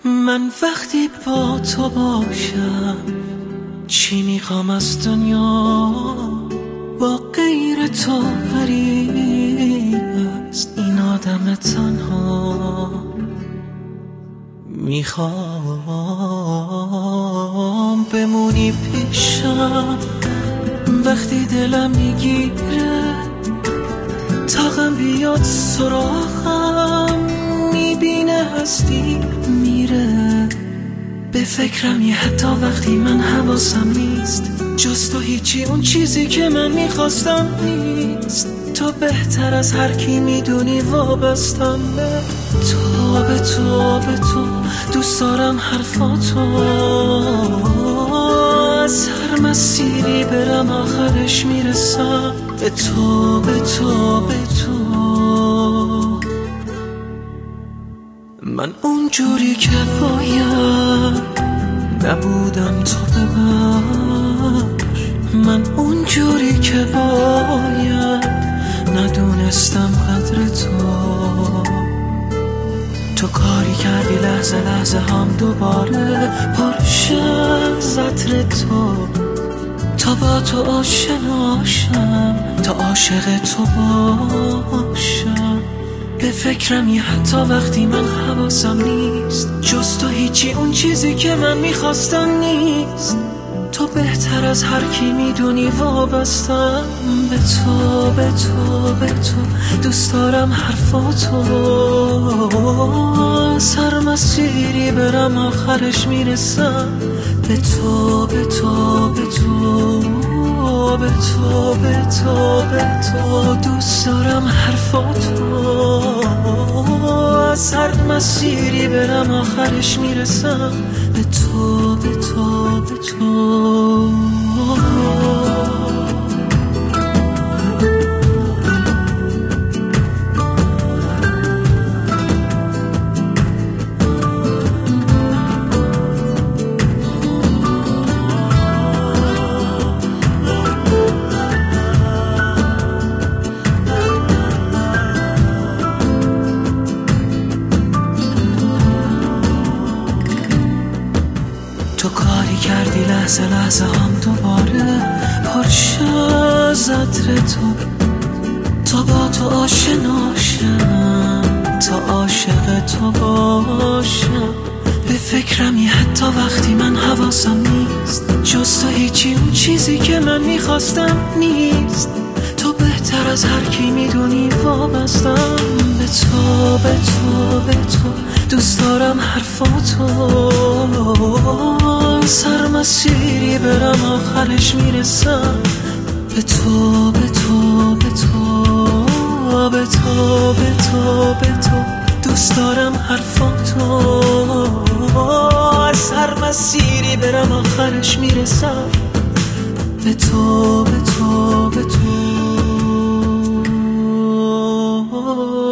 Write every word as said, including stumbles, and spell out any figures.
من وقتی با تو باشم چی میخوام از دنیا، با غیر تو غریب است این آدم تنها. میخوام بمونی پیشم وقتی دلم میگیره، طاقم بیاد سراغم میبینه هستی میره. به فکرم یه حتی وقتی من حواسم نیست، جز تو هیچی اون چیزی که من میخواستم نیست. تو بهتر از هر کی میدونی وابستم به تو، به تو، به تو. دوست دارم حرفاتو، از هر مسیری برم آخرش میرسم به تو، به تو، به تو. من اونجوری که باید نبودم تو ببخش، من اونجوری که باید ندونستم قدر تو. تو کاری کردی لحظه لحظه هم دوباره پرشه از عطر تو. تا با تو آشناشم، تا عاشق تو باشم. به فکرم یه حتی وقتی من حواسم نیست، جز تو هیچی اون چیزی که من میخواستم نیست. تو بهتر از هر کی میدونی وابستم به تو، به تو، به تو. دوست دارم حرفاتو، از هر مسیری برم آخرش میرسم به تو، به تو، به تو، به تو، به تو، به تو. دوست دارم حرفاتو، از هر مسیری برم آخرش میرسم به تو، به تو، به تو. تو کاری کردی لحظه لحظه هم دوباره پرشه از عطر تو. تا با تو آشناشم، تا عاشق تو باشم. به فکرم یه حتی وقتی من حواسم نیست، جز تو هیچی اون چیزی که من میخواستم نیست. تو بهتر از هر کی میدونی وابستم به تو، به تو، به تو. دوست دارم حرفاتو، سر مسیری برم آخرش میرسم به تو، به تو، به تو، به تو، به تو، به تو. دوست دارم حرفاتو، از هر مسیری برم آخرش میرسم به تو، به تو، به تو.